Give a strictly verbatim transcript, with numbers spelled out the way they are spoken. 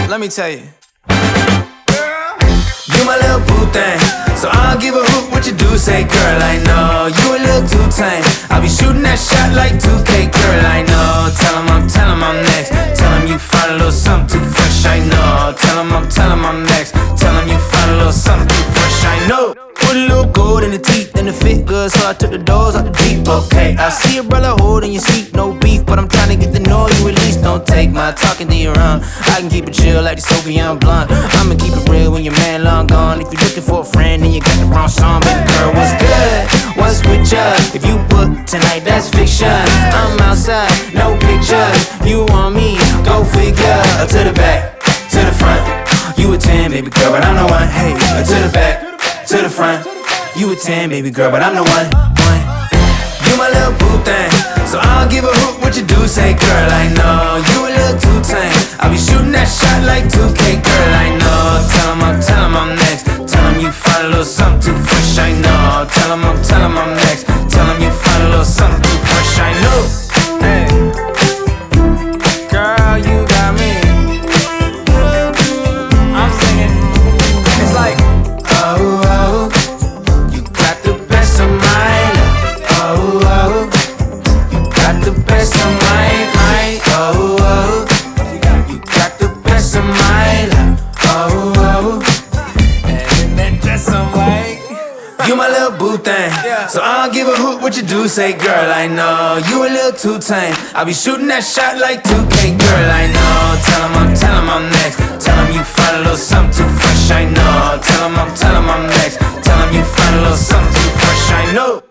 Let me tell you. You my little boo thing, so I don't give a hoot what you do. Say, girl, I know you a little too tame. I'll be shooting that shot like two K, girl, I know. Tell him I'm, tell him I'm next. Tell him you find a little something too fresh, I know. Tell him I'm, tell him I'm next. Tell him you find a little something too fresh, I know. Put a little gold in the teeth and it fit good, so I took the doors out the Jeep. Okay, I see a brother holding your seat, no beef, but I'm trying to get to know you at least. Don't take my talking to your own. I can keep it chill like the Soviet blunt. I'ma keep it real when your man long gone. If you're looking for a friend, then you got the wrong song. Baby girl, what's good? What's with ya? If you book tonight, that's fiction. I'm outside, no pictures. You want me? Go figure. To the back, to the front. You a ten, baby girl, but I'm the one. Hey, to the back, to the front. You a ten, baby girl, but I'm the one. One. You my little boo thing, so I don't give a hoot what you do. Say, girl, I know you a little too tame. I'll be shooting that shot like two K, girl, I know. Tell him I'm, tell him I'm next. Tell him you find a little something too fresh, I know. Tell him I'm, tell him I'm next. Tell him you find a little something too fresh, I know. Hey, girl, you got me. I'm singing. It's like, oh, oh, you got the best of mine. Oh, oh, you got the best of mine. mine. Oh, oh, you got the best of mine. Oh, oh, and that dress on white. You my little boo thing, so I don't give a hoot what you do. Say, girl, I know you a little too tame. I'll be shooting that shot like two K, girl, I know. Tell him I'm, tell him I'm next. Tell him you find a little something too fresh, I know. Tell him I'm, tell him I'm next. Tell him you find a little something too fresh, I know.